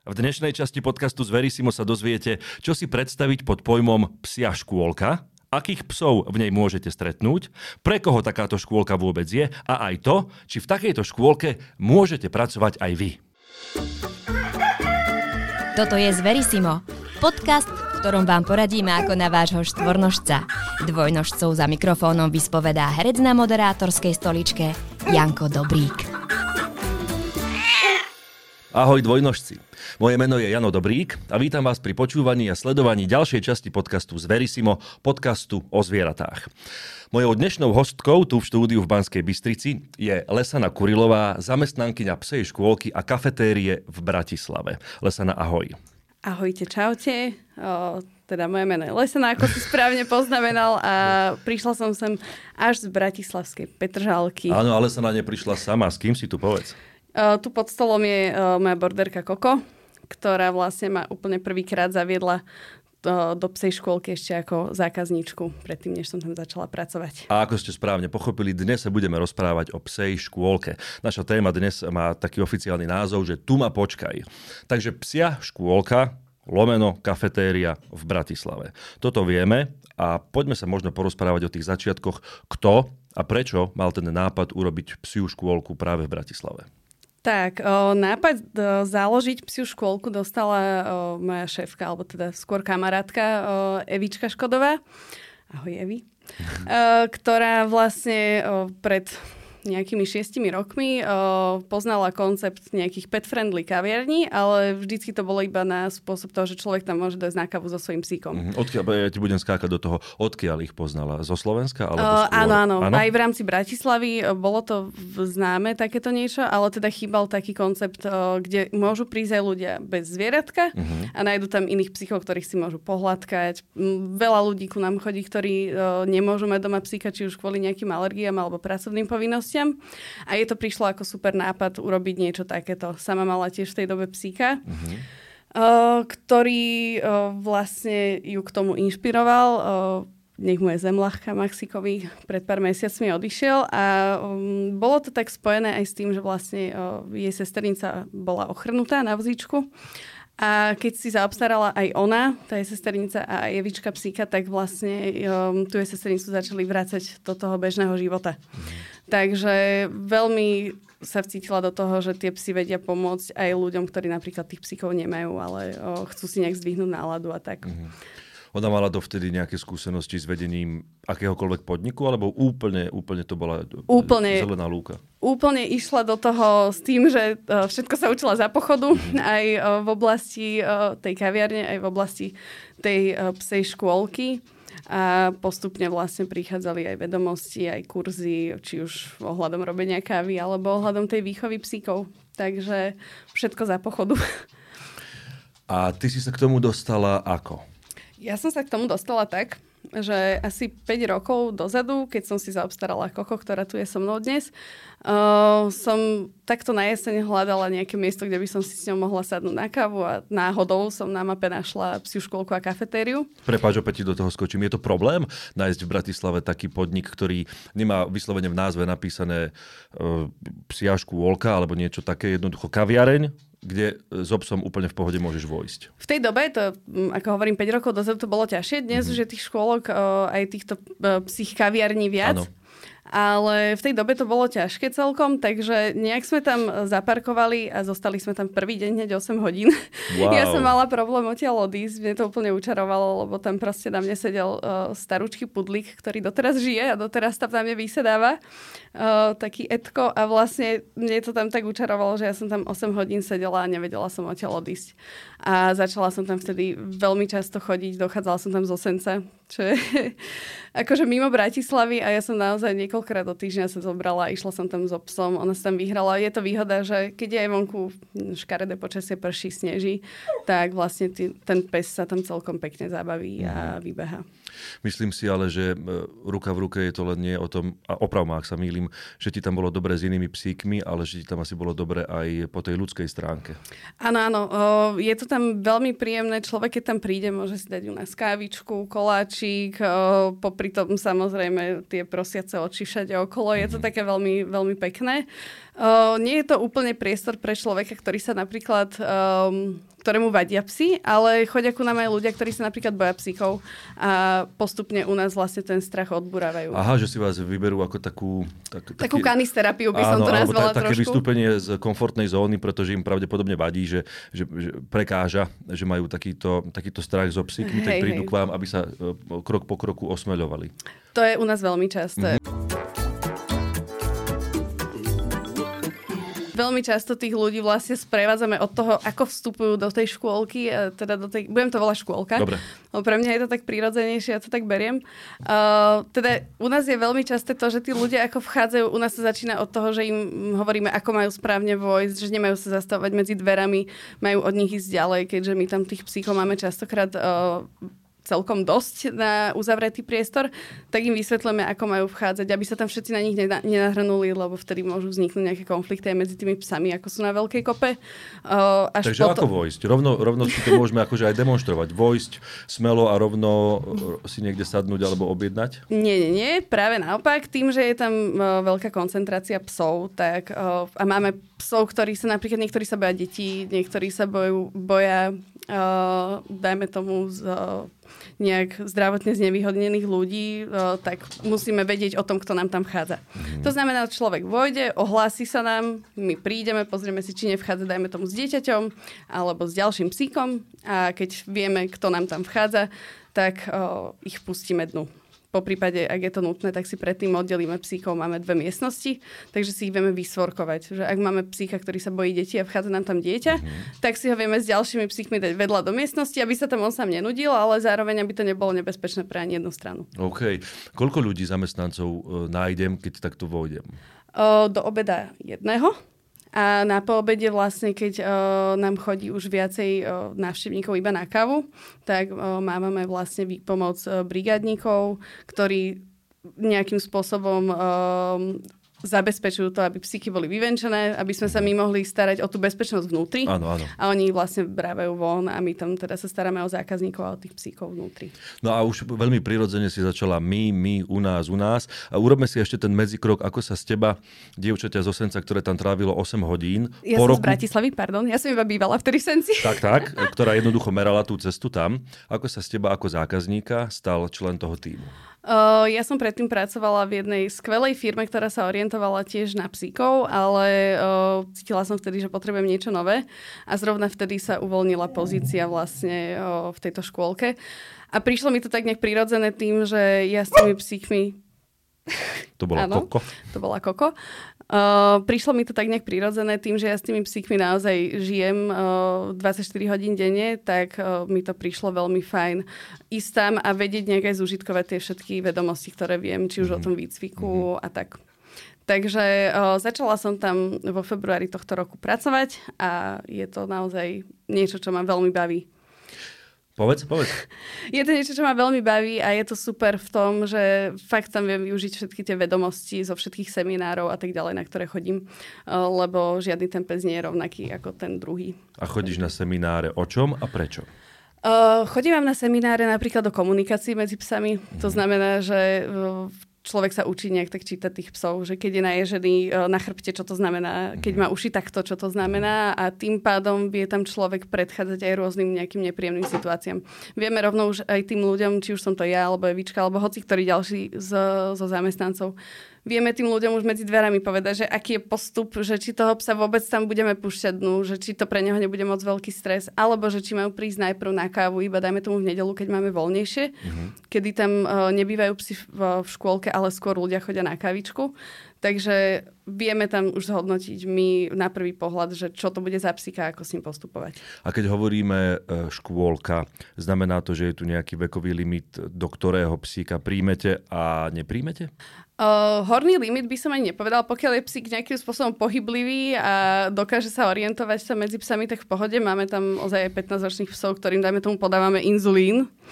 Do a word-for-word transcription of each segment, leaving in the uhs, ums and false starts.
V dnešnej časti podcastu z Verissimo sa dozviete, čo si predstaviť pod pojmom psia škôlka, akých psov v nej môžete stretnúť, pre koho takáto škôlka vôbec je a aj to, či v takejto škôlke môžete pracovať aj vy. Toto je z Verissimo, podcast, v ktorom vám poradíme ako na vášho štvornožca. Dvojnožcov za mikrofónom vyspovedá herec na moderátorskej stoličke Janko Dobrík. Ahoj dvojnožci, moje meno je Jano Dobrík a vítam vás pri počúvaní a sledovaní ďalšej časti podcastu z Verissimo, podcastu o zvieratách. Mojou dnešnou hostkou tu v štúdiu v Banskej Bystrici je Lesana Kurilová, zamestnankyňa psej škôlky a kafetérie v Bratislave. Lesana, ahoj. Ahojte, čaute. O, teda moje meno je Lesana, ako si správne poznamenal, a prišla som sem až z bratislavskej Petržalky. Áno, ale Lesana neprišla sama. S kým si tu povedz? Uh, tu pod stolom je uh, moja borderka Koko, ktorá vlastne ma úplne prvýkrát zaviedla do, do psej škôlky ešte ako zákazníčku, predtým, než som tam začala pracovať. A ako ste správne pochopili, dnes sa budeme rozprávať o psej škôlke. Naša téma dnes má taký oficiálny názov, že Tu ma počkaj. Takže psia škôlka, lomeno kafetéria v Bratislave. Toto vieme a poďme sa možno porozprávať o tých začiatkoch, kto a prečo mal ten nápad urobiť psiu škôlku práve v Bratislave. Tak, o, nápad o, založiť psiu škôlku dostala o, moja šéfka, alebo teda skôr kamarátka o, Evička Škodová. Ahoj, Evi. o, ktorá vlastne o, pred nejakými šiestimi rokmi o, poznala koncept nejakých pet-friendly kaviarní, ale vždycky to bolo iba na spôsob toho, že človek tam môže dojsť na kávu so svojím psíkom. Odkiaľ, ja ti budem skákať do toho, odkiaľ ich poznala? Zo Slovenska? Alebo o, skôr... áno, áno, áno. Aj v rámci Bratislavy o, bolo to známe takéto niečo, ale teda chýbal taký koncept, o, kde môžu prísť aj ľudia bez zvieratka uh-huh. a nájdu tam iných psíchov, ktorých si môžu pohľadkať. Veľa ľudí ku nám chodí, ktorí o, nemôžu mať doma psíka, či už kvôli nejakým alergiám alebo pracovným povinnostiam. A je to prišlo ako super nápad urobiť niečo takéto. Sama mala tiež v tej dobe psíka, uh-huh. uh, ktorý uh, vlastne ju k tomu inšpiroval. Uh, nech mu je zem ľahká, Maxikovi pred pár mesiacmi odišiel a um, bolo to tak spojené aj s tým, že vlastne uh, jej sesternica bola ochrnutá na vozíčku. A keď si zaobstarala aj ona, tá je sesternica a aj Evička psíka, tak vlastne um, tu je sesternicu začali vrácať do toho bežného života. Mm. Takže veľmi sa vcítila do toho, že tie psy vedia pomôcť aj ľuďom, ktorí napríklad tých psíkov nemajú, ale o, chcú si nejak zdvihnúť náladu a tak. Mm. Ona mala dovtedy nejaké skúsenosti s vedením akéhokoľvek podniku, alebo úplne, úplne to bola úplne, zelená lúka? Úplne išla do toho s tým, že všetko sa učila za pochodu, mm-hmm. aj v oblasti tej kaviarne, aj v oblasti tej psej škôlky. A postupne vlastne prichádzali aj vedomosti, aj kurzy, či už ohľadom robenia kávy, alebo ohľadom tej výchovy psíkov. Takže všetko za pochodu. A ty si sa k tomu dostala ako? Ja som sa k tomu dostala tak, že asi päť rokov dozadu, keď som si zaobstarala Koko, ktorá tu je so mnou dnes, uh, som takto na jeseň hľadala nejaké miesto, kde by som si s ňou mohla sadnúť na kávu a náhodou som na mape našla psiu škôlku a kafetériu. Prepáč, opäť ti do toho skočím. Je to problém nájsť v Bratislave taký podnik, ktorý nemá vyslovene v názve napísané uh, psia škôlka alebo niečo také, jednoducho kaviareň, kde s obsom úplne v pohode môžeš vojsť? V tej dobe, to, ako hovorím, päť rokov dozadu to bolo ťažšie. Dnes mm-hmm. už je tých škôlok, aj týchto psích kaviarní viac. Áno. Ale v tej dobe to bolo ťažké celkom, takže nejak sme tam zaparkovali a zostali sme tam prvý deň hneď osem hodín. Wow. Ja som mala problém odtiaľ odísť, mne to úplne učarovalo, lebo tam proste na mne sedel uh, starúčky pudlík, ktorý doteraz žije a doteraz tam na mne vysedáva. Uh, taký Edko a vlastne mne to tam tak učarovalo, že ja som tam osem hodín sedela a nevedela som odtiaľ odísť. A začala som tam vtedy veľmi často chodiť, dochádzala som tam z Osenca, čo je akože mimo Bratislavy a ja som naozaj niekoľkrát do týždňa sa zobrala a išla som tam s obsom. Ona sa tam vyhrala. Je to výhoda, že keď je aj vonku škaredé počasie, prší, sneží, tak vlastne tý, ten pes sa tam celkom pekne zabaví a vybeha. Myslím si ale, že ruka v ruke je to len nie o tom, a oprav ma, ak sa mýlim, že ti tam bolo dobre s inými psíkmi, ale že ti tam asi bolo dobre aj po tej ľudskej stránke. Áno, áno. Je to tam veľmi príjemné. Človek, keď tam príde, môže si dať u nás kávičku, koláčik, popri tom samozrejme tie prosiace oči všade okolo. Je to také veľmi, veľmi pekné. Uh, nie je to úplne priestor pre človeka, ktorý sa napríklad, um, ktorému vadia psi, ale chodia ku nám aj ľudia, ktorí sa napríklad boja psíkov a postupne u nás vlastne ten strach odburávajú. Aha, že si vás vyberú ako takú... Tak, takú taký, kanisterapiu by áno, som to nazvala tak, trošku. Také vystúpenie z komfortnej zóny, pretože im pravdepodobne vadí, že, že, že prekáža, že majú takýto, takýto strach so psíkmi, tak prídu k vám, aby sa uh, krok po kroku osmeľovali. To je u nás veľmi časté. Mm-hmm. Veľmi často tých ľudí vlastne sprevádzame od toho, ako vstupujú do tej škôlky, teda do tej, budem to volať škôlka. Dobre. Pre mňa je to tak prirodzenejšie, ja to tak beriem. Uh, teda u nás je veľmi časté to, že tí ľudia ako vchádzajú, u nás sa začína od toho, že im hovoríme, ako majú správne vojsť, že nemajú sa zastavovať medzi dverami, majú od nich ísť ďalej, keďže my tam tých psíchov máme častokrát uh, celkom dosť na uzavretý priestor, tak im vysvetlíme, ako majú vchádzať, aby sa tam všetci na nich nenahrnuli, lebo vtedy môžu vzniknúť nejaké konflikty aj medzi tými psami, ako sú na veľkej kope. Uh, až Takže potom... ako vojsť? Rovno, rovno si to môžeme akože aj demonštrovať. Vojsť smelo a rovno si niekde sadnúť alebo objednať? Nie, nie, nie. Práve naopak. Tým, že je tam uh, veľká koncentrácia psov, tak uh, a máme psov, ktorí sa napríklad, niektorí sa boja detí, niektorí sa bojú, boja uh, dajme tomu z uh, nejak zdravotne znevýhodnených ľudí, tak musíme vedieť o tom, kto nám tam vchádza. Mm. To znamená, že človek vojde, ohlási sa nám, my prídeme, pozrieme si, či nevchádza, dajme tomu s dieťaťom alebo s ďalším psíkom a keď vieme, kto nám tam vchádza, tak o, ich pustíme dnu. Po prípade, ak je to nutné, tak si predtým oddelíme psíkov. Máme dve miestnosti, takže si ich vieme vysvorkovať. Že ak máme psíka, ktorý sa bojí detí a vchádza nám tam dieťa, mm-hmm. tak si ho vieme s ďalšími psíkmi dať vedľa do miestnosti, aby sa tam on sám nenudil, ale zároveň, aby to nebolo nebezpečné pre ani jednu stranu. OK. Koľko ľudí, zamestnancov e, nájdem, keď takto vojdem? O, do obeda jedného. A na poobede vlastne, keď uh, nám chodí už viacej uh, návštevníkov iba na kávu, tak uh, máme vlastne pomoc uh, brigádnikov, ktorí nejakým spôsobom uh, zabezpečujú to, aby psíky boli vyvenčené, aby sme sa my mohli starať o tú bezpečnosť vnútri. Áno, áno. A oni vlastne brávajú von a my tam teda sa staráme o zákazníkov a o tých psíkov vnútri. No a už veľmi prirodzene si začala my, my, u nás, u nás. A urobme si ešte ten medzikrok, ako sa z teba, dievčaťa z Osenca, ktoré tam trávilo osem hodín. Ja po som roku... z Bratislavy, pardon. Ja som iba bývala vtedy v Senci. Tak, tak. Ktorá jednoducho merala tú cestu tam. Ako sa z teba ako zákazníka stal člen toho tímu? Uh, ja som predtým pracovala v jednej skvelej firme, ktorá sa orientovala tiež na psíkov, ale uh, cítila som vtedy, že potrebujem niečo nové a zrovna vtedy sa uvoľnila pozícia vlastne uh, v tejto škôlke. A prišlo mi to tak nejak prirodzené tým, že ja s tými psíkmi... To bola Áno, Koko? To bola Koko. Uh, prišlo mi to tak nejak prirodzené tým, že ja s tými psíkmi naozaj žijem uh, dvadsaťštyri hodín denne, tak uh, mi to prišlo veľmi fajn ísť tam a vedieť nejak aj zúžitkovať tie všetky vedomosti, ktoré viem, či už mm-hmm. o tom výcviku mm-hmm. a tak. Takže uh, začala som tam vo februári tohto roku pracovať a je to naozaj niečo, čo ma veľmi baví. Povedz, povedz. Je to niečo, čo ma veľmi baví a je to super v tom, že fakt tam viem využiť všetky tie vedomosti zo všetkých seminárov a tak ďalej, na ktoré chodím, lebo žiadny ten pes nie je rovnaký ako ten druhý. A chodíš na semináre o čom a prečo? Uh, chodím vám na semináre napríklad o komunikácii medzi psami. Mm. To znamená, že uh, človek sa učí nejak tak čítať tých psov, že keď je naježený na chrbte, čo to znamená, keď má uši takto, čo to znamená a tým pádom vie tam človek predchádzať aj rôznym nejakým nepríjemným situáciám. Vieme rovno už aj tým ľuďom, či už som to ja, alebo Evička, alebo hoci ktorý ďalší zo, zo zamestnancov, vieme tým ľuďom už medzi dverami povedať, že aký je postup, že či toho psa vôbec tam budeme púšťať dnu, že či to pre neho nebude moc veľký stres, alebo že či majú prísť najprv na kávu, iba dajme tomu v nedeľu, keď máme voľnejšie, mm-hmm. kedy tam uh, nebývajú psi v, v škôlke, ale skôr ľudia chodia na kávičku. Takže vieme tam už zhodnotiť my na prvý pohľad, že čo to bude za psíka, ako s ním postupovať. A keď hovoríme škôlka, znamená to, že je tu nejaký vekový limit, do ktorého psíka príjmete a nepríjmete? Uh, horný limit by som ani nepovedal. Pokiaľ je psík nejakým spôsobom pohyblivý a dokáže sa orientovať sa medzi psami, tak v pohode. Máme tam ozaj aj pätnásťročných psov, ktorým, dajme tomu, podávame inzulín.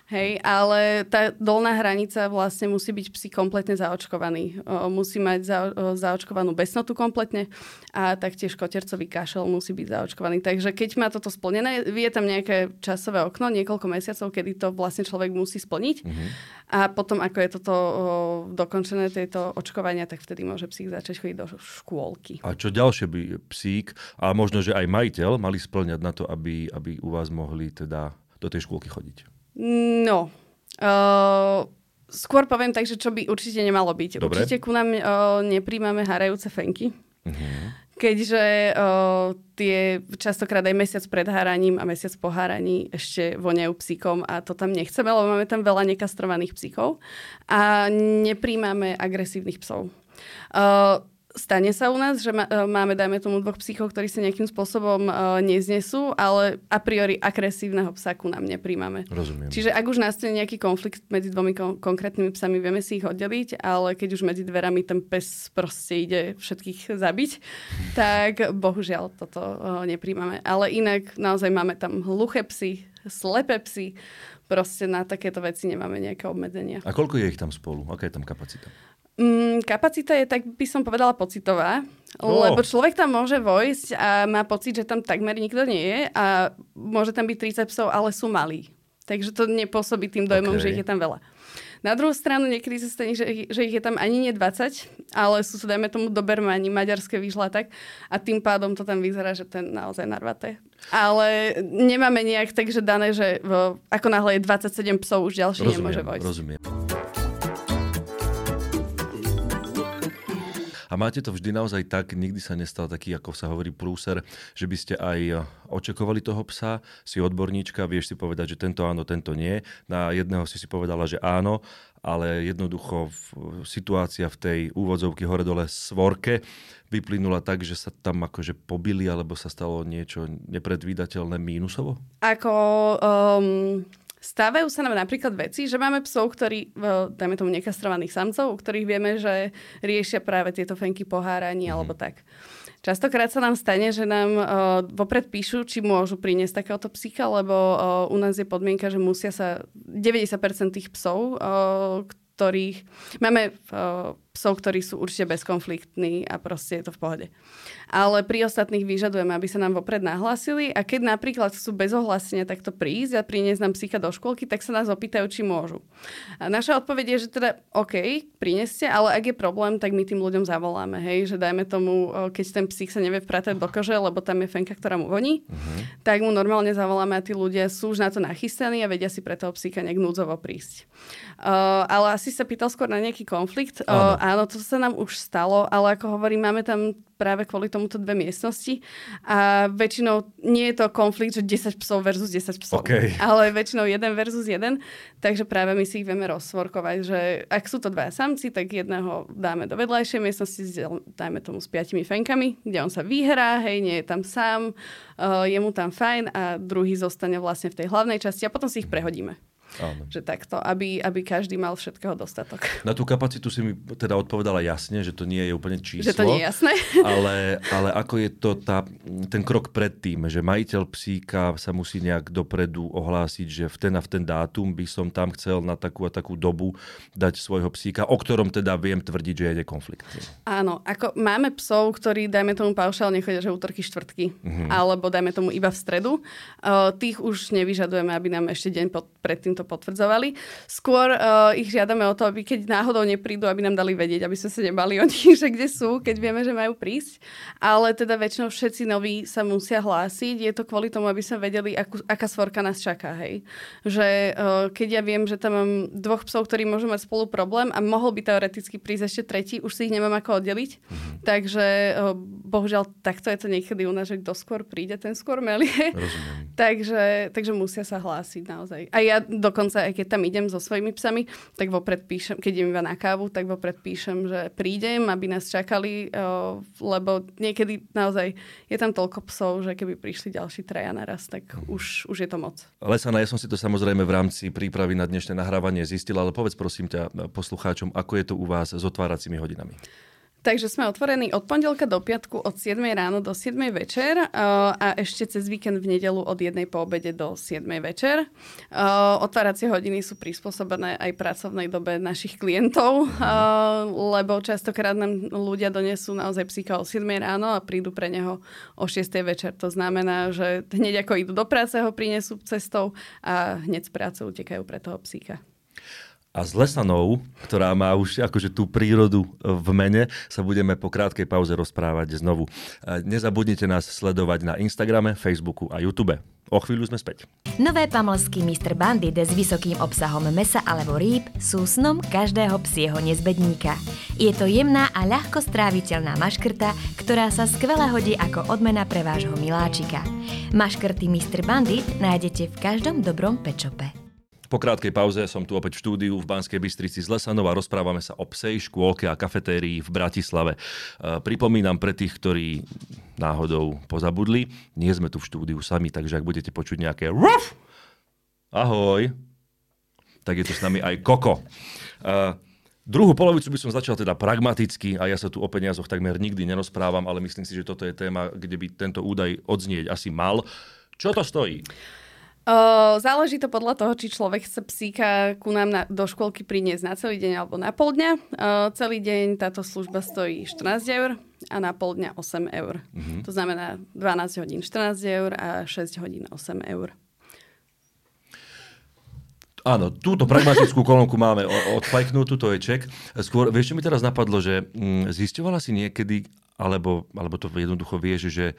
Hej, ale tá dolná hranica vlastne musí byť psi kompletne zaočkovaný. O, musí mať za, o, zaočkovanú besnotu kompletne a taktiež kotercový kašel musí byť zaočkovaný. Takže keď má toto splnené, je tam nejaké časové okno, niekoľko mesiacov, kedy to vlastne človek musí splniť. Mm-hmm. A potom, ako je toto o, dokončené, tieto očkovania, tak vtedy môže psík začať chodiť do škôlky. A čo ďalšie by psík, a možno, že aj majiteľ, mali splňať na to, aby, aby u vás mohli teda do tej škôlky chodiť? No, uh, skôr poviem tak, že čo by určite nemalo byť. Dobre. Určite ku nám uh, nepríjmame harajúce fenky, uh-huh. keďže uh, tie častokrát aj mesiac pred háraním a mesiac po háraní ešte voňajú psíkom a to tam nechceme, lebo máme tam veľa nekastrovaných psíkov a nepríjmame agresívnych psov. Uh, Stane sa u nás, že máme, dajme tomu, dvoch psíchov, ktorí sa nejakým spôsobom uh, neznesú, ale a priori agresívneho psa ku nám nepríjmame. Rozumiem. Čiže ak už nastane nejaký konflikt medzi dvomi kon- konkrétnymi psami, vieme si ich oddeliť, ale keď už medzi dverami ten pes proste ide všetkých zabiť, tak bohužiaľ toto uh, nepríjmame. Ale inak naozaj máme tam hluché psy, slepé psy, proste na takéto veci nemáme nejaké obmedzenia. A koľko je ich tam spolu? Aká je tam kapacita? Mm, kapacita je, tak by som povedala, pocitová, oh. lebo človek tam môže vojsť a má pocit, že tam takmer nikto nie je a môže tam byť tridsať psov, ale sú malí. Takže to nepôsobí tým dojmom, okay. že ich je tam veľa. Na druhú stranu niekedy sa stane, že, že ich je tam ani nie dvadsať, ale sú, dajme tomu, dobermani, maďarské vyžlatak a tým pádom to tam vyzerá, že to je naozaj narvaté. Ale nemáme nejak takže dané, že v, ako náhle je dvadsaťsedem psov, už ďalší rozumiem, nemôže vojsť. Rozumiem. A máte to vždy naozaj tak, nikdy sa nestal taký, ako sa hovorí, prúser, že by ste aj očakovali toho psa, si odborníčka, vieš si povedať, že tento áno, tento nie. Na jedného si si povedala, že áno, ale jednoducho situácia v tej úvodzovky hore-dole svorke vyplynula tak, že sa tam akože pobili, alebo sa stalo niečo nepredvídateľné mínusovo? Ako... Um... Stávajú sa nám napríklad veci, že máme psov, ktorí, dajme tomu nekastrovaných samcov, u ktorých vieme, že riešia práve tieto fenky po háraní mm. alebo tak. Častokrát sa nám stane, že nám uh, vopred píšu, či môžu priniesť takéhoto psíka, lebo uh, u nás je podmienka, že musia sa deväťdesiat percent tých psov, uh, ktorých... Máme uh, psov, ktorí sú určite bezkonfliktní a proste je to v pohode. Ale pri ostatných vyžadujeme, aby sa nám vopred nahlásili a keď napríklad chcú bez ohlásenia takto prísť a priniesť nám psíka do škôlky, tak sa nás opýtajú, či môžu. A naša odpoveď je, že teda OK, prineste, ale ak je problém, tak my tým ľuďom zavoláme. Hej, že dajme tomu, keď ten psík sa nevie vpratať do kože, lebo tam je fenka, ktorá mu voní, uh-huh. tak mu normálne zavoláme a tí ľudia sú už na to nachystaní a vedia si pre toho psíka nejak núdzovo prísť. Uh, ale asi sa pýtal skôr na nejaký konflikt. Uh, áno, to sa nám už stalo, ale ako hovorím, máme tam práve kvôli tomuto dve miestnosti a väčšinou nie je to konflikt, že desať psov versus desať psov, okay. ale väčšinou jeden versus jeden, takže práve my si ich vieme rozsvorkovať, že ak sú to dvaja samci, tak jedného dáme do vedľajšej miestnosti, dáme tomu s piatimi fenkami, kde on sa vyhrá, hej, nie je tam sám, uh, je mu tam fajn a druhý zostane vlastne v tej hlavnej časti a potom si ich prehodíme. Áno. Že takto, aby, aby každý mal všetkého dostatok. Na tú kapacitu si mi teda odpovedala jasne, že to nie je úplne číslo. Že to nie je jasné. ale, ale ako je to tá, ten krok predtým, že majiteľ psíka sa musí nejak dopredu ohlásiť, že v ten a v ten dátum by som tam chcel na takú a takú dobu dať svojho psíka, o ktorom teda viem tvrdiť, že je nekonfliktný. Áno, ako máme psov, ktorí, dajme tomu paušálne chodia, že útorky, štvrtky, mhm. alebo dajme tomu iba v stredu. Uh, tých už nevyžadujeme, aby nám ešte deň pod, predtým to potvrdzovali. Skôr uh, ich žiadame o to, aby keď náhodou neprídu, aby nám dali vedieť, aby sme sa nebali o nich, že kde sú, keď vieme, že majú prísť. Ale teda väčšinou všetci noví sa musia hlásiť. Je to kvôli tomu, aby sme vedeli, akú, aká svorka nás čaká. Hej. Že uh, keď ja viem, že tam mám dvoch psov, ktorí môžu mať spolu problém a mohol by teoreticky prísť ešte tretí, už si ich nemám ako oddeliť. Mm-hmm. Takže uh, bohužiaľ takto je to niekedy u nás, že kto skôr príde, ten skôr melie. takže, takže musia sa hlásiť naozaj. A ja dokonca, aj keď tam idem so svojimi psami, tak vopred píšem, keď idem iba na kávu, tak vopred píšem, že prídem, aby nás čakali, uh, lebo niekedy naozaj je tam toľko psov, že keby prišli ďalší traja naraz, tak mm. už, už je to moc. Lesana, ja som si to samozrejme v rámci prípravy na dnešné nahrávanie zistila, ale povedz prosím ťa poslucháčom, ako je to u vás s otváracími hodinami? Takže sme otvorení od pondelka do piatku od siedmej ráno do siedmej večer uh, a ešte cez víkend v nedeľu od jednej po obede do siedmej večer. Uh, otváracie hodiny sú prispôsobené aj pracovnej dobe našich klientov, uh, lebo častokrát nám ľudia donesú naozaj psíka o siedmej ráno a prídu pre neho o šiestej večer. To znamená, že hneď ako idú do práce, ho prinesú cestou a hneď z práce utekajú pre toho psíka. A s Lesanou, ktorá má už akože tú prírodu v mene, sa budeme po krátkej pauze rozprávať znovu. Nezabudnite nás sledovať na Instagrame, Facebooku a YouTube. O chvíľu sme späť. Nové pamlsky mister Bandit s vysokým obsahom mäsa alebo rýb sú snom každého psieho nezbedníka. Je to jemná a ľahko stráviteľná maškrta, ktorá sa skvele hodí ako odmena pre vášho miláčika. Maškrty mister Bandit nájdete v každom dobrom pečope. Po krátkej pauze som tu opäť v štúdiu v Banskej Bystrici s Lesanou a rozprávame sa o psej škôlke a kafetérii v Bratislave. Pripomínam pre tých, ktorí náhodou pozabudli, nie sme tu v štúdiu sami, takže ak budete počuť nejaké ruf, ahoj, tak je tu s nami aj Koko. Uh, druhú polovicu by som začal teda pragmaticky a ja sa tu o peniazoch takmer nikdy nerozprávam, ale myslím si, že toto je téma, kde by tento údaj odznieť asi mal. Čo to stojí? Uh, záleží to podľa toho, či človek chce psíka ku nám na, do škôlky priniesť na celý deň alebo na pol dňa. Uh, celý deň táto služba stojí štrnásť eur a na pol dňa osem eur. Mm-hmm. To znamená dvanásť hodín štrnásť eur a šesť hodín osem eur. Áno, túto pragmatickú kolónku máme odfajknutú, to je ček. Skôr, vieš, čo mi teraz napadlo, že mm, zisťovala si niekedy, alebo, alebo to jednoducho vieš, že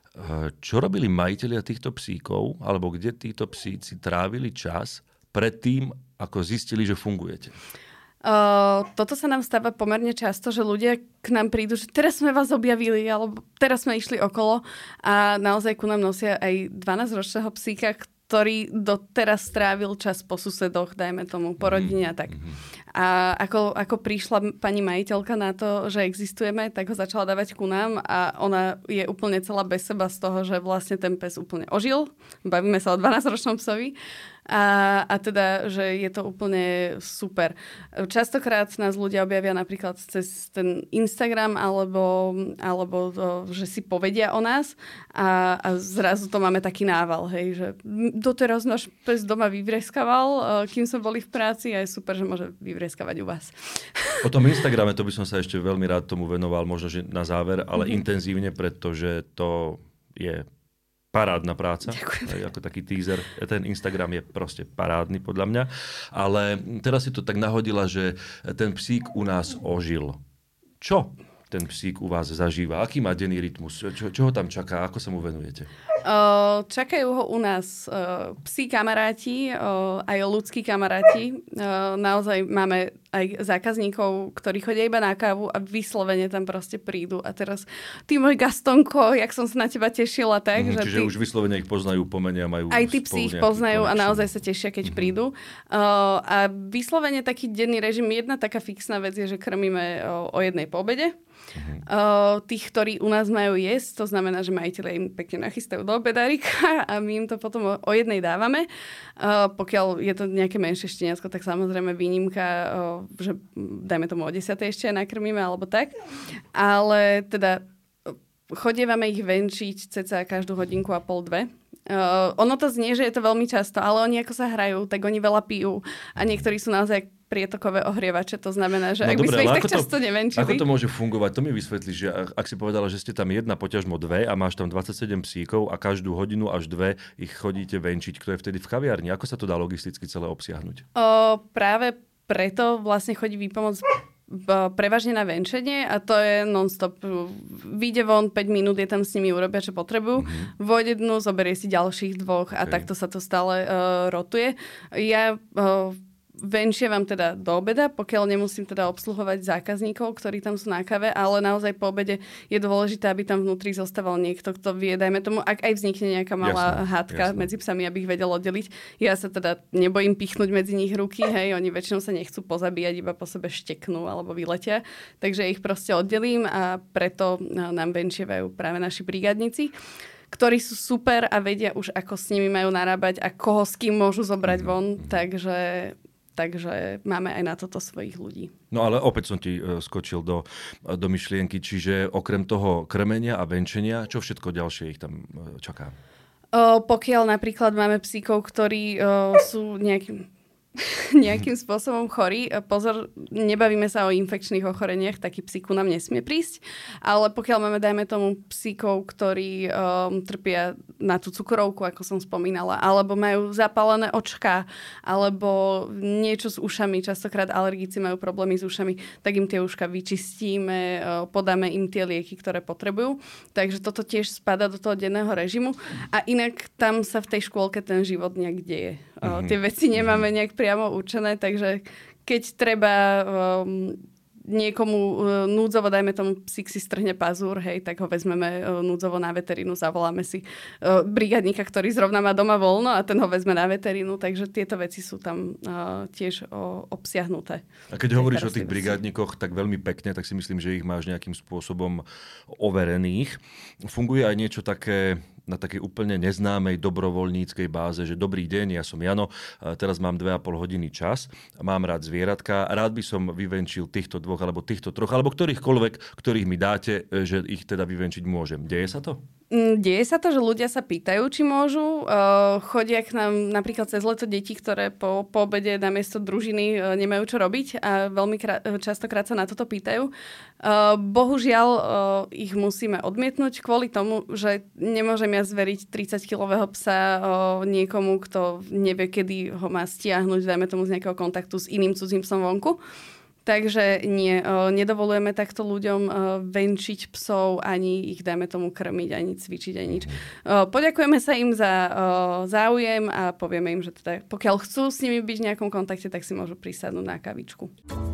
čo robili majitelia týchto psíkov, alebo kde títo psíci trávili čas predtým, ako zistili, že fungujete? Uh, toto sa nám stáva pomerne často, že ľudia k nám prídu, že teraz sme vás objavili, alebo teraz sme išli okolo a naozaj ku nám nosia aj dvanásťročného psíka, ktorý doteraz strávil čas po susedoch, dajme tomu, po rodine a tak. A ako, ako prišla pani majiteľka na to, že existujeme, tak ho začala dávať ku nám a ona je úplne celá bez seba z toho, že vlastne ten pes úplne ožil. Bavíme sa o dvanásťročnom psovi. A, a teda, že je to úplne super. Častokrát nás ľudia objavia napríklad cez ten Instagram alebo, alebo to, že si povedia o nás a, a zrazu to máme taký nával, hej, že doteraz náš pes doma vyvrieskaval, kým sme boli v práci a je super, že môže vyvrieskavať u vás. O tom Instagrame to by som sa ešte veľmi rád tomu venoval, možno že na záver, ale mm-hmm. intenzívne, pretože to je parádna práca, aj ako taký teaser. Ten Instagram je proste parádny podľa mňa. Ale teraz si to tak nahodila, že ten psík u nás ožil. Čo ten psík u vás zažíva? Aký má denný rytmus? Čo, čo ho tam čaká? Ako sa mu venujete? Uh, čakajú ho u nás uh, psí kamaráti, uh, aj ľudskí kamaráti. Uh, naozaj máme aj zákazníkov, ktorí chodia iba na kávu a vyslovene tam proste prídu. A teraz, ty môj Gastonko, jak som sa na teba tešila, tak? Mm, že čiže ty... už vyslovene ich poznajú po mene a majú aj tí psi ich poznajú a naozaj sa tešia, keď mm-hmm. prídu. Uh, a vyslovene taký denný režim, jedna taká fixná vec je, že krmíme uh, o jednej po obede. Uh-huh. Uh, tých, ktorí u nás majú jesť, to znamená, že majiteľe im pekne nachystajú do obedárika a my im to potom o, o jednej dávame. Uh, pokiaľ je to nejaké menšie šteniacko, tak samozrejme výnimka, uh, že dajme tomu o desiatej ešte nakrmíme alebo tak. Ale teda chodievame ich venčiť ceca každú hodinku a pol, dve. Uh, ono to znie, že je to veľmi často, ale oni ako sa hrajú, tak oni veľa pijú a niektorí sú naozaj prietokové ohrievače, to znamená, že no ak by sme ich tak často to, nevenčili. Ako to môže fungovať? To mi vysvetlíš, že ak si povedala, že ste tam jedna, poťažmo dve a máš tam dvadsaťsedem psíkov a každú hodinu až dve ich chodíte venčiť. Kto je vtedy v kaviarni? Ako sa to dá logisticky celé obsiahnuť? Uh, práve preto vlastne chodí výpomoc prevažne na venčenie a to je non-stop. Vyjde von, päť minút je tam s nimi, urobia, čo potrebujú. Mm-hmm. Vojde dnu, zoberie si ďalších dvoch a okay. takto sa to stále uh, rotuje. Ja uh, venčievam teda do obeda, pokiaľ nemusím teda obsluhovať zákazníkov, ktorí tam sú na kave, ale naozaj po obede je dôležité, aby tam vnútri zostával niekto, kto vie, dajme tomu, ak aj vznikne nejaká malá jasne, hádka jasne. medzi psami, aby ich vedel oddeliť. Ja sa teda nebojím pichnúť medzi nich ruky, hej, oni väčšinou sa nechcú pozabíjať, iba po sebe šteknú alebo vyletia, takže ich proste oddelím a preto nám venčievajú práve naši brigádnici, ktorí sú super a vedia už, ako s nimi majú narábať a koho s kým môžu zobrať von, takže takže máme aj na toto svojich ľudí. No ale opäť som ti skočil do, do myšlienky, čiže okrem toho krmenia a venčenia, čo všetko ďalšie ich tam čaká? O, pokiaľ napríklad máme psíkov, ktorí o, sú nejakým... nejakým spôsobom chorí. Pozor, nebavíme sa o infekčných ochoreniach, taký psík nám nesmie prísť, ale pokiaľ máme, dajme tomu, psíkov, ktorí um, trpia na tú cukrovku, ako som spomínala, alebo majú zapálené očká, alebo niečo s ušami, častokrát alergici majú problémy s ušami, tak im tie uška vyčistíme, uh, podáme im tie lieky, ktoré potrebujú. Takže toto tiež spada do toho denného režimu. A inak tam sa v tej škôlke ten život nejak deje. Uh, tie veci nemáme nejak priamo určené, takže keď treba um, niekomu uh, núdzovo, dajme tomu, psík si strhne pazúr, hej, tak ho vezmeme uh, núdzovo na veterínu, zavoláme si uh, brigadníka, ktorý zrovna má doma voľno a ten ho vezme na veterínu, takže tieto veci sú tam uh, tiež uh, obsiahnuté. A keď hovoríš o tých brigádnikoch tak veľmi pekne, tak si myslím, že ich máš nejakým spôsobom overených. Funguje aj niečo také na takej úplne neznámej dobrovoľníckej báze, že dobrý deň, ja som Jano, teraz mám dve a pol hodiny čas, mám rád zvieratka, rád by som vyvenčil týchto dvoch, alebo týchto troch, alebo ktorýchkoľvek, ktorých mi dáte, že ich teda vyvenčiť môžem. Deje sa to? Deje sa to, že ľudia sa pýtajú, či môžu. Uh, chodia k nám napríklad cez leto deti, ktoré po, po obede namiesto družiny uh, nemajú čo robiť a veľmi krát, častokrát sa na toto pýtajú. Uh, bohužiaľ uh, ich musíme odmietnúť kvôli tomu, že nemôžem ja zveriť tridsaťkilového psa uh, niekomu, kto nevie, kedy ho má stiahnuť, dajme tomu z nejakého kontaktu s iným cudzím psom vonku. Takže nie, nedovolujeme takto ľuďom venčiť psov, ani ich, dajme tomu, krmiť, ani cvičiť, ani nič. Poďakujeme sa im za záujem a povieme im, že teda, pokiaľ chcú s nimi byť v nejakom kontakte, tak si môžu prísť na kavičku.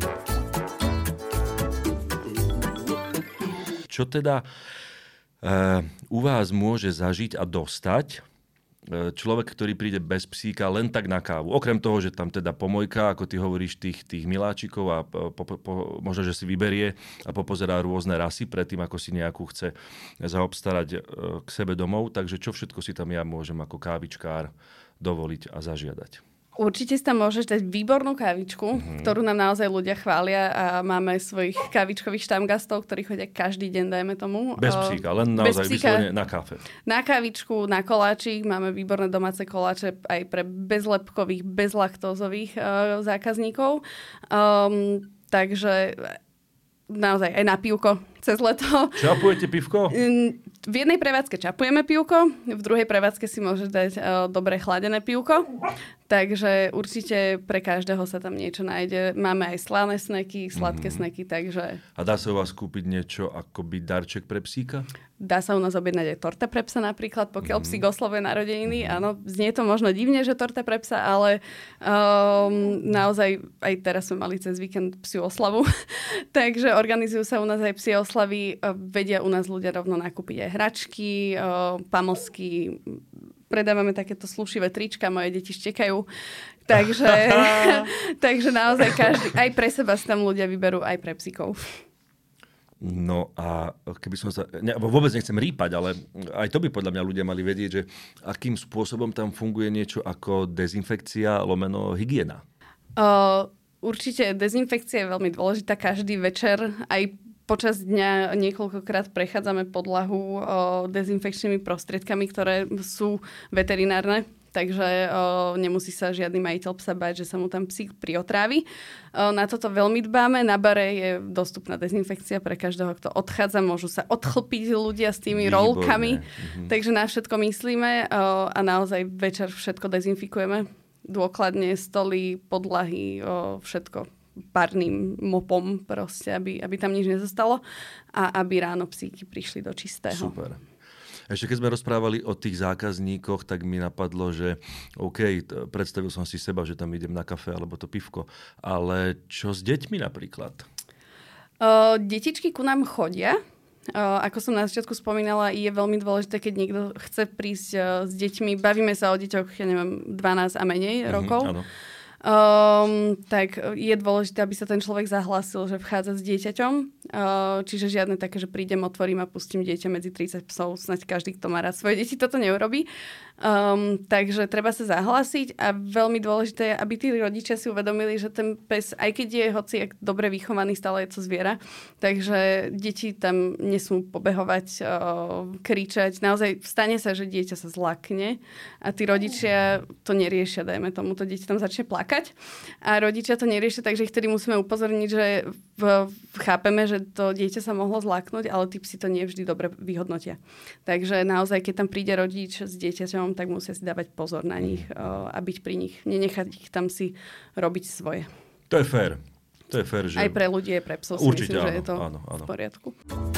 Čo teda uh, u vás môže zažiť a dostať človek, ktorý príde bez psíka len tak na kávu? Okrem toho, že tam teda pomojka, ako ty hovoríš, tých, tých miláčikov a po, po, možno, že si vyberie a popozerá rôzne rasy predtým, ako si nejakú chce zaobstarať k sebe domov. Takže čo všetko si tam ja môžem ako kávičkár dovoliť a zažiadať? Určite si tam môžeš dať výbornú kávičku, mm-hmm. ktorú nám naozaj ľudia chvália a máme svojich kávičkových štamgastov, ktorí chodia každý deň, dajme tomu. Bez psíka, len naozaj vyslovene na káfe. Na kávičku, na koláčik, máme výborné domáce koláče aj pre bezlepkových, bezlaktózových uh, zákazníkov. Um, takže naozaj aj na pivko cez leto. Čapujete pivko? V jednej prevádzke čapujeme pivko, v druhej prevádzke si môžeš dať uh, dobre chladené pivko. Takže určite pre každého sa tam niečo nájde. Máme aj slané sneky, sladké mm. sneky, takže... A dá sa u vás kúpiť niečo akoby darček pre psíka? Dá sa u nás objednať aj torta pre psa napríklad, pokiaľ mm. psík oslavuje narodeniny. Mm. Áno, znie to možno divne, že torta pre psa, ale um, naozaj aj teraz sme mali cez víkend psiu oslavu. Takže organizujú sa u nás aj psie oslavy. Vedia u nás ľudia rovno nakúpiť aj hračky, uh, pamlsky. Predávame takéto slušivé trička, moje deti štekajú. Takže, takže naozaj každý, aj pre seba si tam ľudia vyberú, aj pre psíkov. No a keby som sa... Ne, vôbec nechcem rýpať, ale aj to by podľa mňa ľudia mali vedieť, že akým spôsobom tam funguje niečo ako dezinfekcia lomeno hygiena. Uh, určite dezinfekcia je veľmi dôležitá. Každý večer aj počas dňa niekoľkokrát prechádzame podlahu o, dezinfekčnými prostriedkami, ktoré sú veterinárne, takže o, nemusí sa žiadny majiteľ psa báť, že sa mu tam psík priotrávi. O, na toto veľmi dbáme. Na bare je dostupná dezinfekcia pre každého, kto odchádza. Môžu sa odchlpiť ľudia s tými Výborné. rolkami. Mhm. Takže na všetko myslíme o, a naozaj večer všetko dezinfikujeme. Dôkladne stoly, podlahy, o, všetko párnym mopom proste, aby, aby tam nič nezostalo a aby ráno psíky prišli do čistého. Super. Ešte keď sme rozprávali o tých zákazníkoch, tak mi napadlo, že OK, predstavil som si seba, že tam idem na kafe alebo to pivko, ale čo s deťmi napríklad? Uh, detičky ku nám chodia. Uh, ako som na začiatku spomínala, je veľmi dôležité, keď niekto chce prísť uh, s deťmi. Bavíme sa o deťoch, ja neviem, dvanásť a menej mm-hmm, rokov. Áno. Um, tak je dôležité, aby sa ten človek zahlásil, že vchádza s dieťaťom. Uh, čiže žiadne také, že prídem, otvorím a pustím dieťa medzi tridsať psov. Snaď každý, kto má rád svoje deti, toto neurobí. Um, takže treba sa zahlásiť a veľmi dôležité je, aby tí rodičia si uvedomili, že ten pes, aj keď je hoci jak dobre vychovaný, stále je to zviera. Takže deti tam nesmú pobehovať, uh, kričať. Naozaj stane sa, že dieťa sa zlakne a tí rodičia to neriešia, dajme tomu, to dieťa tam začne plakať. A rodičia to neriešia, takže ich tedy musíme upozorniť, že v, chápeme, že to dieťa sa mohlo zlaknúť, ale tí psi to nie vždy dobre vyhodnotia. Takže naozaj, keď tam príde rodič s dieťaťom, tak musia si dávať pozor na nich a byť pri nich. Nenechať ich tam si robiť svoje. To je fér. To je fér, že... Aj pre ľudí, aj pre psov. Určite myslím, áno, že je to áno, áno. v poriadku.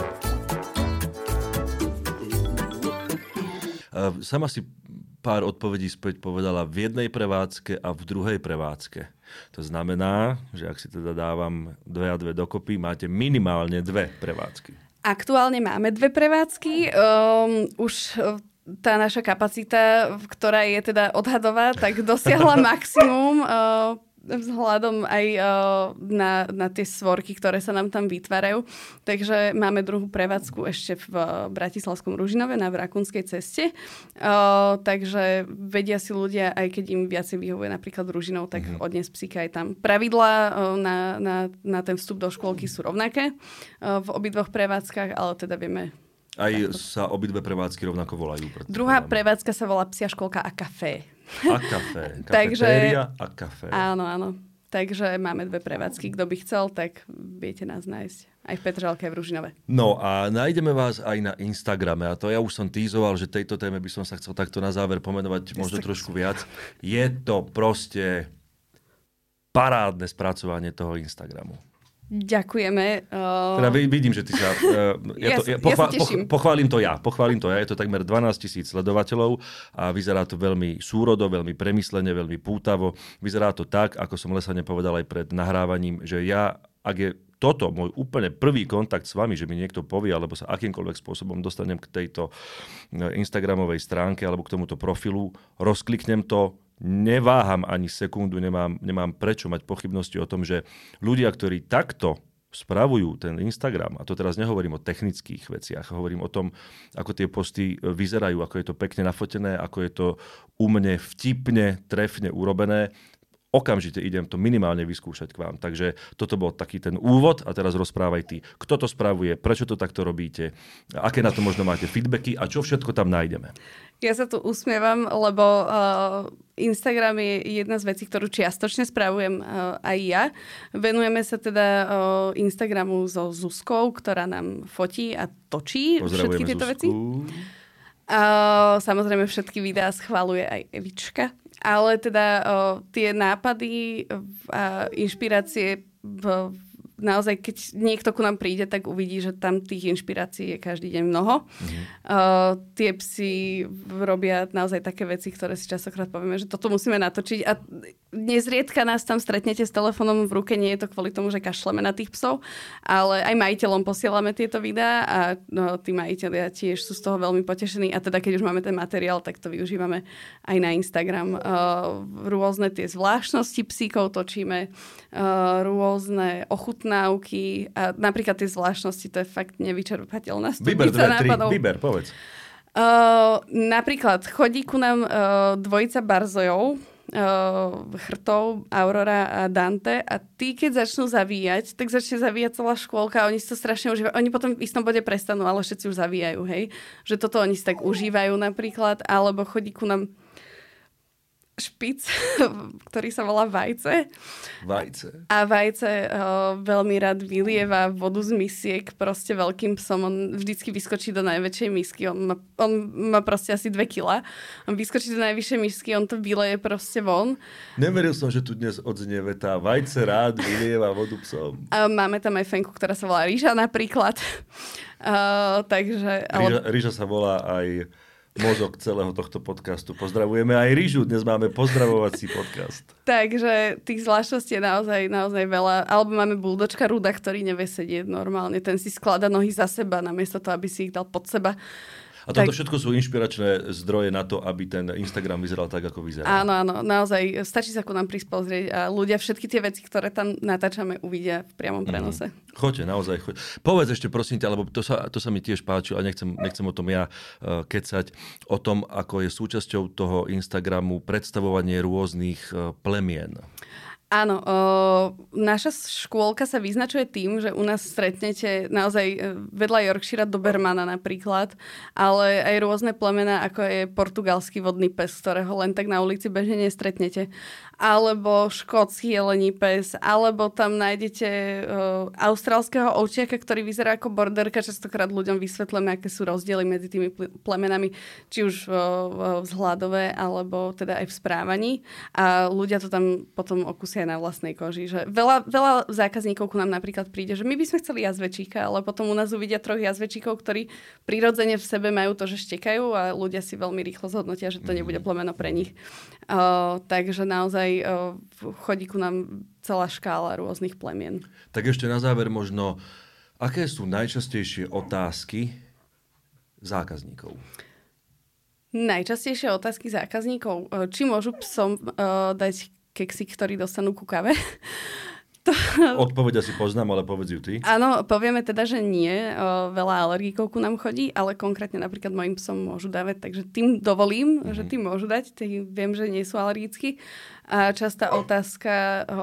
Sama si pár odpovedí späť povedala v jednej prevádzke a v druhej prevádzke. To znamená, že ak si teda dávam dve a dve dokopy, máte minimálne dve prevádzky. Aktuálne máme dve prevádzky. Um, už tá naša kapacita, ktorá je teda odhadová, tak dosiahla maximum uh, vzhľadom aj uh, na, na tie svorky, ktoré sa nám tam vytvárajú. Takže máme druhú prevádzku ešte v uh, Bratislavskom Ružinove na Vrakunskej ceste. Uh, takže vedia si ľudia, aj keď im viacej vyhovuje napríklad Ružinov, tak mm-hmm. odniesť psíka aj tam. Pravidlá uh, na, na, na ten vstup do škôlky sú rovnaké uh, v obidvoch prevádzkach, ale teda vieme... Aj sa obidve prevádzky rovnako volajú. Druhá prevádzka sa volá Psia škôlka a kafé. A kafé. Kafetéria a kafé. Áno, áno. Takže máme dve prevádzky. Kto by chcel, tak viete nás nájsť. Aj v Petržalke, aj v Ružinove. No a nájdeme vás aj na Instagrame. A to ja už som tízoval, že tejto téme by som sa chcel takto na záver pomenovať možno trošku viac. Je to proste parádne spracovanie toho Instagramu. Ďakujeme. Uh... Teda vidím, že ty sa... Uh, ja, to, ja, pochvál, ja poch, pochválim to ja. Pochválim to ja. Je to takmer dvanásť tisíc sledovateľov a vyzerá to veľmi súrodo, veľmi premyslene, veľmi pútavo. Vyzerá to tak, ako som Lesane povedal aj pred nahrávaním, že ja, ak je toto môj úplne prvý kontakt s vami, že mi niekto povie, alebo sa akýmkoľvek spôsobom dostanem k tejto Instagramovej stránke alebo k tomuto profilu, rozkliknem to, neváham ani sekundu, nemám, nemám prečo mať pochybnosti o tom, že ľudia, ktorí takto spravujú ten Instagram, a to teraz nehovorím o technických veciach, hovorím o tom, ako tie posty vyzerajú, ako je to pekne nafotené, ako je to u mne vtipne, trefne urobené, okamžite idem to minimálne vyskúšať k vám. Takže toto bol taký ten úvod a teraz rozprávaj ty, kto to spravuje, prečo to takto robíte, aké na to možno máte feedbacky a čo všetko tam nájdeme. Ja sa tu usmievam, lebo uh, Instagram je jedna z vecí, ktorú čiastočne spravujem uh, aj ja. Venujeme sa teda uh, Instagramu so Zuzkou, ktorá nám fotí a točí všetky tieto Zuzku. Veci. Uh, samozrejme všetky videá schvaľuje aj Evička. Ale teda uh, tie nápady a inšpirácie v naozaj, keď niekto ku nám príde, tak uvidí, že tam tých inšpirácií je každý deň mnoho. Mm-hmm. Uh, tie psi robia naozaj také veci, ktoré si častokrát povieme, že toto musíme natočiť. A nezriedka nás tam stretnete s telefónom v ruke, nie je to kvôli tomu, že kašleme na tých psov, ale aj majiteľom posielame tieto videá a no, tí majiteľia tiež sú z toho veľmi potešení. A teda, keď už máme ten materiál, tak to využívame aj na Instagram. Uh, rôzne tie zvláštnosti psíkov točíme, uh, rôzne ochutné náuky a napríklad tie zvláštnosti, to je fakt nevyčerpateľná stupnica Vyber dve, tri, nápadov. vyber, povedz. Uh, napríklad chodí ku nám uh, dvojica barzojov, uh, chrtov, Aurora a Dante a tí, keď začnú zavíjať, tak začne zavíjať celá škôlka a oni si to strašne užívajú. Oni potom v istom bode prestanú, ale všetci už zavíjajú, hej. Že toto oni si tak užívajú napríklad, alebo chodí ku nám špic, ktorý sa volá Vajce. Vajce. A Vajce uh, veľmi rád vylieva vodu z misiek proste veľkým psom. On vždycky vyskočí do najväčšej misky. On má, on má proste asi dve kilá. On vyskočí do najvyššej misky, on to vyleje proste von. Neveril som, že tu dnes odznie veta Vajce rád vylieva vodu psom. A máme tam aj fenku, ktorá sa volá Ríža napríklad. Uh, takže... Ríža, Ríža sa volá aj mozog celého tohto podcastu. Pozdravujeme aj Rížu, dnes máme pozdravovací podcast. Takže tých zvláštností je naozaj, naozaj veľa. Alebo máme buldočka Ruda, ktorý nevie sedieť normálne. Ten si skladá nohy za seba, namiesto toho, aby si ich dal pod seba. A toto tak... všetko sú inšpiračné zdroje na to, aby ten Instagram vyzeral tak, ako vyzerá. Áno, áno, naozaj. Stačí sa ku nám prísť pozrieť a ľudia všetky tie veci, ktoré tam natáčame, uvidia v priamom prenose. Mm. Choďte, naozaj choďte. Povedz ešte prosím ťa, lebo to sa, to sa mi tiež páči, ale nechcem, nechcem o tom ja uh, kecať, o tom, ako je súčasťou toho Instagramu predstavovanie rôznych uh, plemien. Áno, o, naša škôlka sa vyznačuje tým, že u nás stretnete naozaj vedľa Yorkshire Dobermana napríklad, ale aj rôzne plemená, ako je portugalský vodný pes, ktorého len tak na ulici bežne nestretnete. Alebo škótsky jelení pes, alebo tam nájdete o, austrálskeho ovčiaka, ktorý vyzerá ako borderka. Častokrát ľuďom vysvetlíme, aké sú rozdiely medzi tými plemenami, či už o, o, vzhľadové, alebo teda aj v správaní. A ľudia to tam potom okusia na vlastnej koži. Že veľa, veľa zákazníkov ku nám napríklad príde, že my by sme chceli jazvečíka, ale potom u nás uvidia troch jazvečíkov, ktorí prirodzene v sebe majú to, že štekajú a ľudia si veľmi rýchlo zhodnotia, že to nebude plemeno pre nich. Uh, takže naozaj uh, chodí ku nám celá škála rôznych plemien. Tak ešte na záver možno, aké sú najčastejšie otázky zákazníkov? Najčastejšie otázky zákazníkov. Či môžu psom uh, dať keksy, ktorí dostanú ku kave. To... Odpoveď asi poznám, ale povedz ju ty. Áno, povieme teda, že nie. O, veľa alergikov ku nám chodí, ale konkrétne napríklad mojim psom môžu dávať, takže tým dovolím, mm-hmm. že tým môžu dať. Tým viem, že nie sú alergickí. A častá otázka o,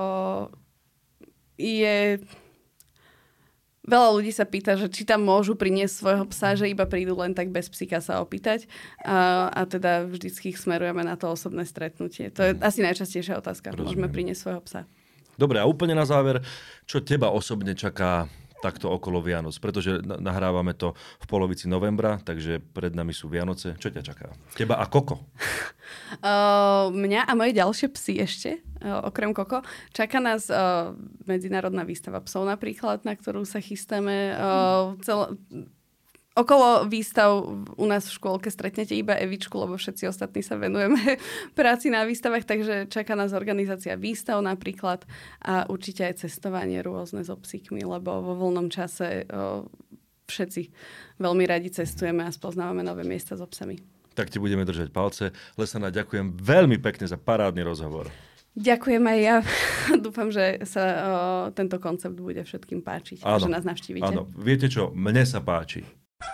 je... Veľa ľudí sa pýta, že či tam môžu priniesť svojho psa, že iba prídu len tak bez psíka sa opýtať. A, a teda vždycky ich smerujeme na to osobné stretnutie. To je mm. asi najčastejšia otázka. Rozumiem. Môžeme priniesť svojho psa. Dobre, a úplne na záver, čo teba osobne čaká takto okolo Vianoc? Pretože nahrávame to v polovici novembra, takže pred nami sú Vianoce. Čo ťa čaká? Teba a Koko? Uh, mňa a moje ďalšie psy ešte, uh, okrem Koko. Čaká nás uh, medzinárodná výstava psov napríklad, na ktorú sa chystáme. Uh, cel... Okolo výstav u nás v škôlke stretnete iba Evičku, lebo všetci ostatní sa venujeme práci na výstavách, takže čaká nás organizácia výstav napríklad a určite aj cestovanie rôzne so psíkmi, lebo vo voľnom čase o, všetci veľmi radi cestujeme a spoznávame nové miesta so psami. Tak ti budeme držať palce. Lesana, ďakujem veľmi pekne za parádny rozhovor. Ďakujem aj ja. Dúfam, že sa o, tento koncept bude všetkým páčiť, áno, že nás navštívite. Áno, viete čo? Mne sa páči.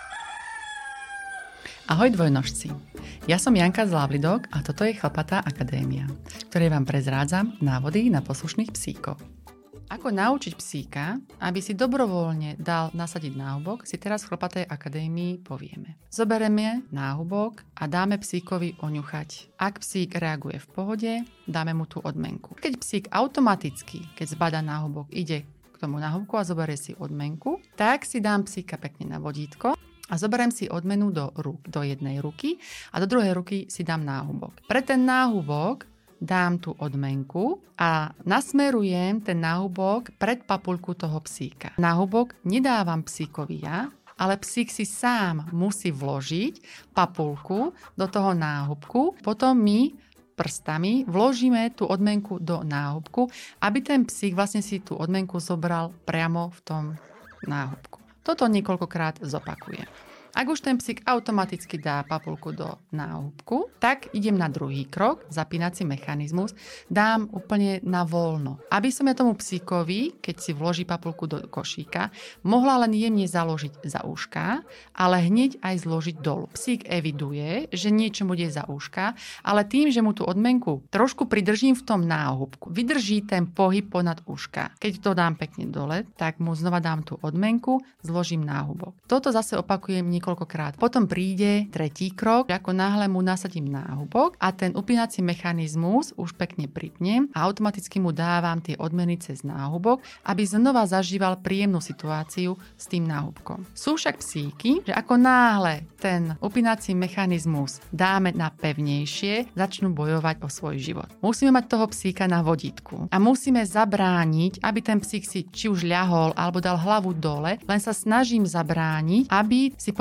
Ahoj dvojnožci, ja som Janka z Lovely Dog a toto je Chlpatá akadémia, v ktorej vám prezrádzam návody na poslušných psíkov. Ako naučiť psíka, aby si dobrovoľne dal nasadiť náhubok, si teraz v Chlpatej akadémii povieme. Zobereme náhubok a dáme psíkovi oňuchať. Ak psík reaguje v pohode, dáme mu tú odmenku. Keď psík automaticky, keď zbadá náhubok, ide k tomu náhubku a zoberie si odmenku, tak si dám psíka pekne na vodítko a zoberiem si odmenu do, rúk, do jednej ruky a do druhej ruky si dám náhubok. Pre ten náhubok dám tú odmenku a nasmerujem ten náhubok pred papuľku toho psíka. Náhubok nedávam psíkovi ja, ale psík si sám musí vložiť papuľku do toho náhubku. Potom my prstami vložíme tú odmenku do náhubku, aby ten psík vlastne si tú odmenku zobral priamo v tom náhubku. Toto niekoľkokrát zopakujem. Ak už ten psík automaticky dá papuľku do náhubku, tak idem na druhý krok, zapínací mechanizmus, dám úplne na voľno. Aby som ja tomu psíkovi, keď si vloží papuľku do košíka, mohla len jemne založiť za uška, ale hneď aj zložiť dolu. Psík eviduje, že niečo bude za uška, ale tým, že mu tú odmenku trošku pridržím v tom náhubku, vydrží ten pohyb ponad uška. Keď to dám pekne dole, tak mu znova dám tú odmenku, zložím náhubok. Toto zase opakujem niekoľkokrát. Potom príde tretí krok, ako náhle mu nasadím náhubok a ten upínací mechanizmus už pekne pripnem a automaticky mu dávam tie odmeny cez náhubok, aby znova zažíval príjemnú situáciu s tým náhubkom. Sú však psíky, že ako náhle ten upínací mechanizmus dáme na pevnejšie, začnú bojovať o svoj život. Musíme mať toho psíka na vodítku a musíme zabrániť, aby ten psík si či už ľahol alebo dal hlavu dole, len sa snažím zabrániť, aby si pomohol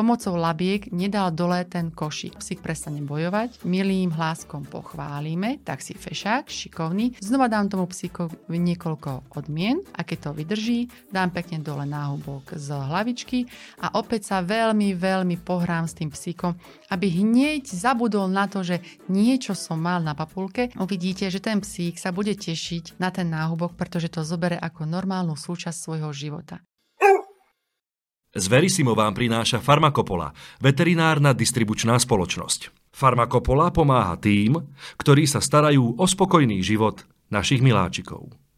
pomocou labiek nedal dole ten košík. Psík prestane bojovať, milým hláskom pochválime, tak si fešák, šikovný. Znova dám tomu psíkovi niekoľko odmien a keď to vydrží, dám pekne dole náhubok z hlavičky a opäť sa veľmi, veľmi pohrám s tým psíkom, aby hneď zabudol na to, že niečo som mal na papulke. Uvidíte, že ten psík sa bude tešiť na ten náhubok, pretože to zobere ako normálnu súčasť svojho života. Z Verisimo vám prináša Farmakopola, veterinárna distribučná spoločnosť. Farmakopola pomáha tým, ktorí sa starajú o spokojný život našich miláčikov.